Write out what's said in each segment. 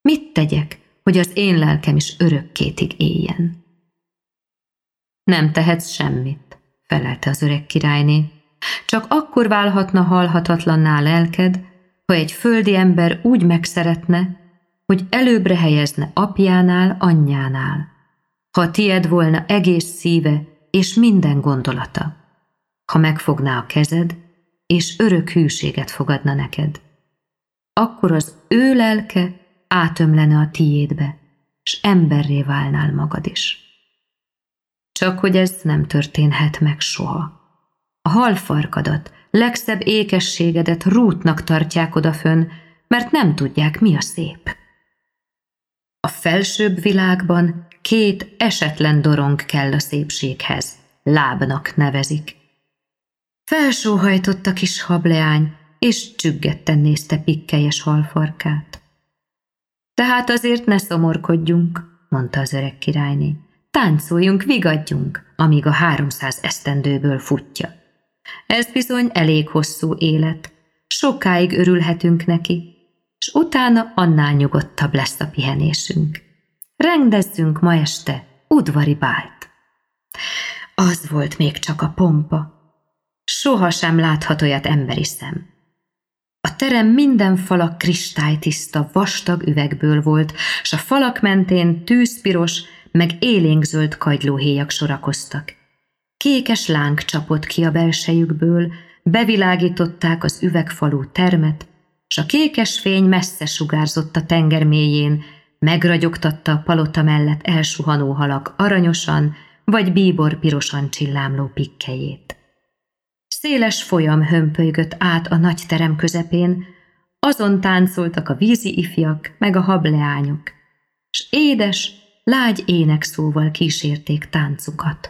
Mit tegyek, hogy az én lelkem is örökkétig éljen? Nem tehetsz semmit, felelte az öreg királyné. Csak akkor válhatna halhatatlanná lelked, ha egy földi ember úgy megszeretne, hogy előbbre helyezne apjánál, anyjánál, ha tied volna egész szíve és minden gondolata, ha megfogná a kezed, és örök hűséget fogadna neked. Akkor az ő lelke átömlene a tiédbe, s emberré válnál magad is. Csak hogy ez nem történhet meg soha. A halfarkadat, legszebb ékességedet rútnak tartják odafönn, mert nem tudják, mi a szép. A felsőbb világban 2 esetlen dorong kell a szépséghez, lábnak nevezik. Felsóhajtott a kis hableány, és csüggetten nézte pikkelyes halfarkát. Tehát azért ne szomorkodjunk, mondta az öreg királyné. Táncoljunk, vigadjunk, amíg a 300 esztendőből futja. Ez bizony elég hosszú élet, sokáig örülhetünk neki, s utána annál nyugodtabb lesz a pihenésünk. Rendezzünk ma este udvari bált. Az volt még csak a pompa. Sohasem láthat olyat emberi szem. A terem minden fala kristálytiszta, vastag üvegből volt, s a falak mentén tűzpiros, meg élénkzöld kagylóhéjak sorakoztak. Kékes láng csapott ki a belsejükből, bevilágították az üvegfalú termet, s a kékes fény messze sugárzott a tenger mélyén, megragyogtatta a palota mellett elsuhanó halak aranyosan vagy bíborpirosan csillámló pikkelyét. Széles folyam hömpölygött át a nagy terem közepén, azon táncoltak a vízi ifjak meg a hableányok, s édes, lágy énekszóval kísérték táncukat.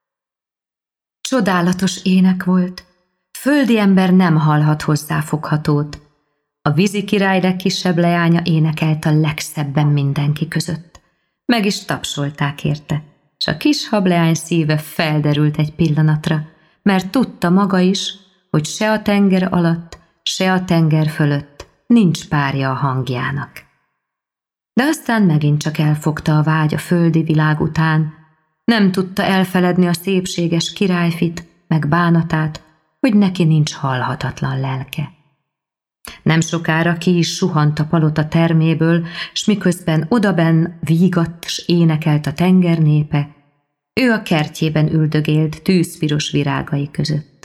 Csodálatos ének volt, földi ember nem hallhat hozzá foghatót. A vízi király legkisebb leánya énekelt a legszebben mindenki között. Meg is tapsolták érte, s a kis hableány szíve felderült egy pillanatra, mert tudta maga is, hogy se a tenger alatt, se a tenger fölött nincs párja a hangjának. De aztán megint csak elfogta a vágy a földi világ után, nem tudta elfeledni a szépséges királyfit, meg bánatát, hogy neki nincs halhatatlan lelke. Nem sokára ki is suhant a palota terméből, s miközben odabenn vígatt s énekelt a tenger népe, ő a kertjében üldögélt tűzpiros virágai között.